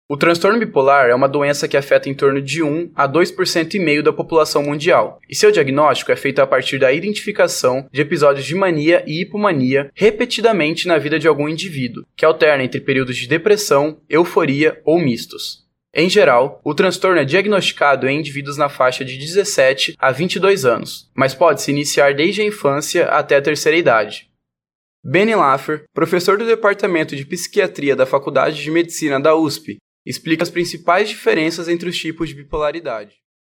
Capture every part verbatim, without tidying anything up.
O transtorno bipolar é uma doença que afeta em torno de um a dois por cento e meio da população mundial, e seu diagnóstico é feito a partir da identificação de episódios de mania e hipomania repetidamente na vida de algum indivíduo, que alterna entre períodos de depressão, euforia ou mistos. Em geral, o transtorno é diagnosticado em indivíduos na faixa de dezessete a vinte e dois anos, mas pode se iniciar desde a infância até a terceira idade. Benny Laffer, professor do Departamento de Psiquiatria da Faculdade de Medicina da U S P, explica as principais diferenças entre os tipos de bipolaridade.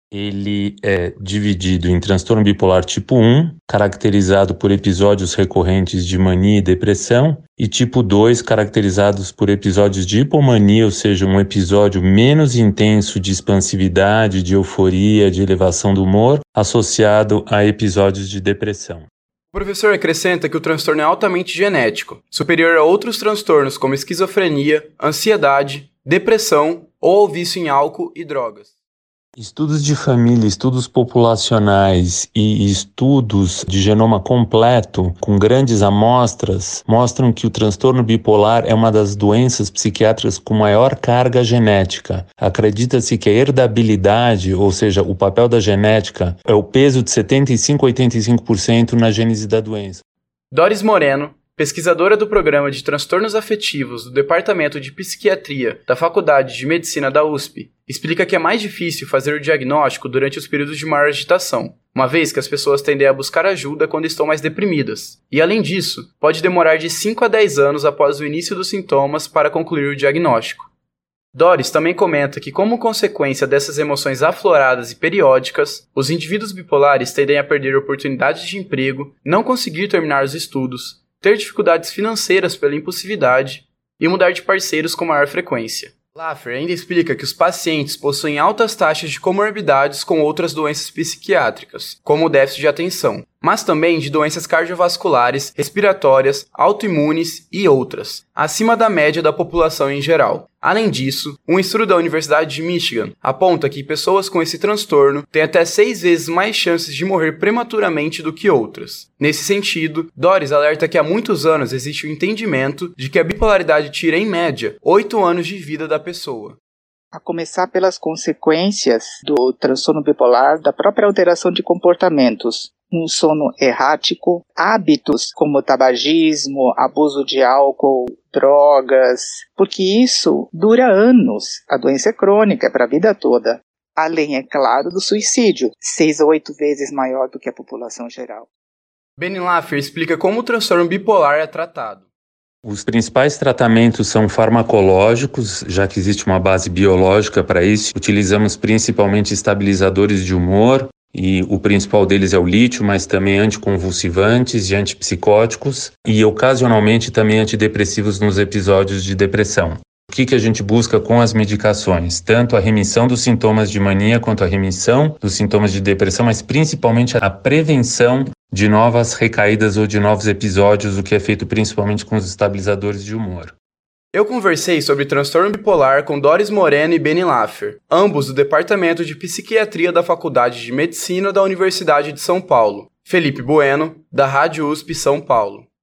Ele é dividido em transtorno bipolar tipo um, caracterizado por episódios recorrentes de mania e depressão, e tipo dois, caracterizados por episódios de hipomania, ou seja, um episódio menos intenso de expansividade, de euforia, de elevação do humor, associado a episódios de depressão. O professor acrescenta que o transtorno é altamente genético, superior a outros transtornos como esquizofrenia, ansiedade, depressão ou ao vício em álcool e drogas. Estudos de família, estudos populacionais e estudos de genoma completo com grandes amostras mostram que o transtorno bipolar é uma das doenças psiquiátricas com maior carga genética. Acredita-se que a herdabilidade, ou seja, o papel da genética, é o peso de setenta e cinco a oitenta e cinco por cento na gênese da doença. Doris Moreno, pesquisadora do Programa de Transtornos Afetivos do Departamento de Psiquiatria da Faculdade de Medicina da U S P, explica que é mais difícil fazer o diagnóstico durante os períodos de maior agitação, uma vez que as pessoas tendem a buscar ajuda quando estão mais deprimidas. E, além disso, pode demorar de cinco a dez anos após o início dos sintomas para concluir o diagnóstico. Doris também comenta que, como consequência dessas emoções afloradas e periódicas, os indivíduos bipolares tendem a perder oportunidades de emprego, não conseguir terminar os estudos, ter dificuldades financeiras pela impulsividade e mudar de parceiros com maior frequência. Laffer ainda explica que os pacientes possuem altas taxas de comorbidades com outras doenças psiquiátricas, como o déficit de atenção, mas também de doenças cardiovasculares, respiratórias, autoimunes e outras, acima da média da população em geral. Além disso, um estudo da Universidade de Michigan aponta que pessoas com esse transtorno têm até seis vezes mais chances de morrer prematuramente do que outras. Nesse sentido, Doris alerta que há muitos anos existe o entendimento de que a bipolaridade tira, em média, oito anos de vida da pessoa. A começar pelas consequências do transtorno bipolar, da própria alteração de comportamentos. Um sono errático, hábitos como tabagismo, abuso de álcool, drogas, porque isso dura anos. A doença é crônica, é para a vida toda. Além, é claro, do suicídio, seis a oito vezes maior do que a população geral. Benny Laffer explica como o transtorno bipolar é tratado. Os principais tratamentos são farmacológicos, já que existe uma base biológica para isso. Utilizamos principalmente estabilizadores de humor, e o principal deles é o lítio, mas também anticonvulsivantes e antipsicóticos, e ocasionalmente também antidepressivos nos episódios de depressão. O que, que a gente busca com as medicações? Tanto a remissão dos sintomas de mania quanto a remissão dos sintomas de depressão, mas principalmente a prevenção de novas recaídas ou de novos episódios, o que é feito principalmente com os estabilizadores de humor. Eu conversei sobre transtorno bipolar com Doris Moreno e Benny Laffer, ambos do Departamento de Psiquiatria da Faculdade de Medicina da Universidade de São Paulo. Felipe Bueno, da Rádio U S P São Paulo.